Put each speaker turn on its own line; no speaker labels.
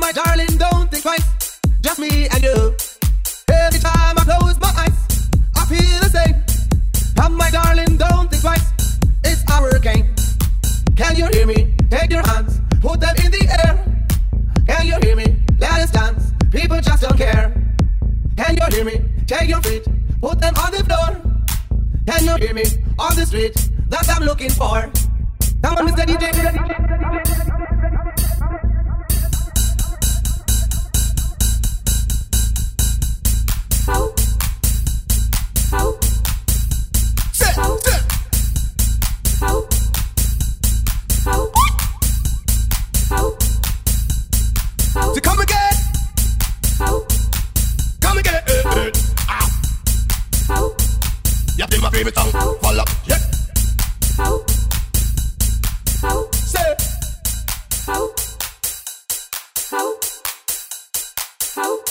my darling, don't think twice. Just me and you. Every time I close my eyes, I feel the same. Come, my darling, don't think twice. It's our game. Can you hear me? Take your hands, put them in the air. Can you hear me? Let us dance. People just don't care. Can you hear me? Take your feet, put them on the floor. Can you hear me? On the street that I'm looking for. Come on, Mr. DJ. To come again. Come again. You play my favorite song. Fall up. Yeah. Say. How?